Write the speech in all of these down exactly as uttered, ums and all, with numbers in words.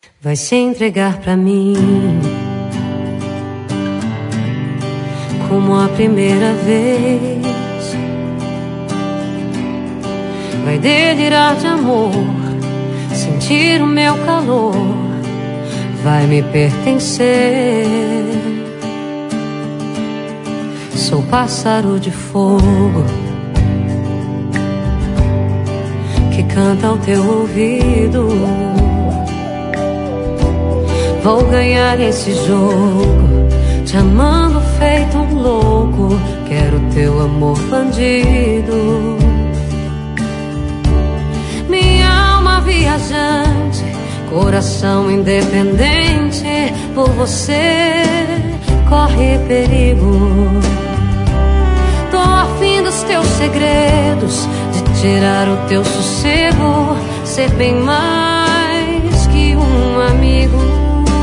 Vai se entregar pra mim como a primeira vez. Vai delirar de amor, sentir o meu calor, vai me pertencer. Sou pássaro de fogo que canta ao teu ouvido. Vou ganhar esse jogo, te amando feito um louco. Quero teu amor bandido. Minha alma viajante, coração independente, por você corre perigo. Tô afim dos teus segredos, de tirar o teu sossego, ser bem mais que um amigo.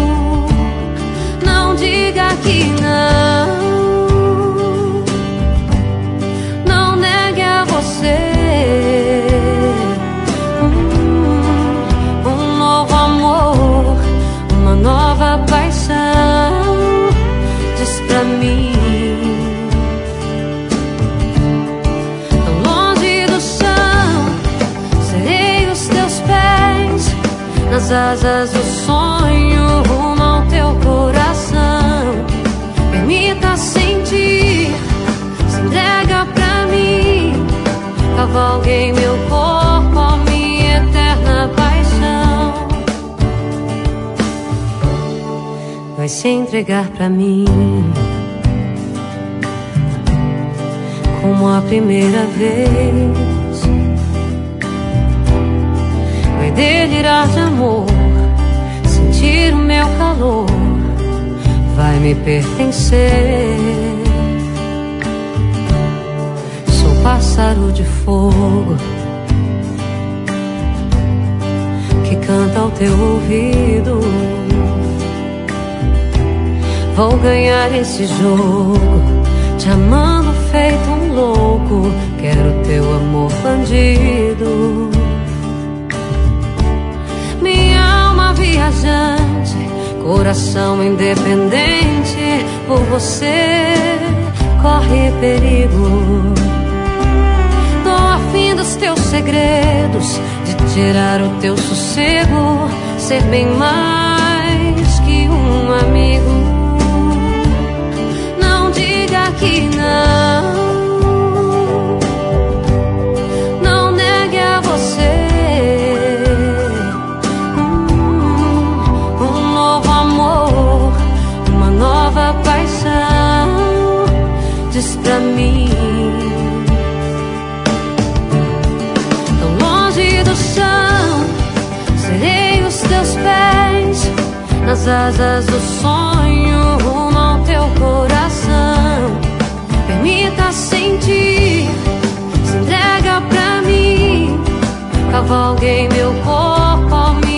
Não diga que não, não negue a você um, um novo amor, uma nova paixão. Diz pra mim, tão longe do chão, serei os teus pés, nas asas do sonho, rumo ao teu coração. Permita sentir, se entrega pra mim, cavalgue em meu corpo a minha eterna paixão. Vai se entregar pra mim como a primeira vez. Vai delirar de amor, sentir o meu calor, vai me pertencer. Sou pássaro de fogo que canta ao teu ouvido. Vou ganhar esse jogo, te amando feito um louco. Quero teu amor bandido. Minha alma viajante, coração independente, por você corre perigo. Tô afim dos teus segredos, de tirar o teu sossego, ser bem mais que um amigo. Não diga que não, não negue a você nova paixão. Diz pra mim, tão longe do chão, serei os teus pés, nas asas do sonho, rumo ao teu coração. Permita sentir, se entrega pra mim, cavalgue em meu corpo a minha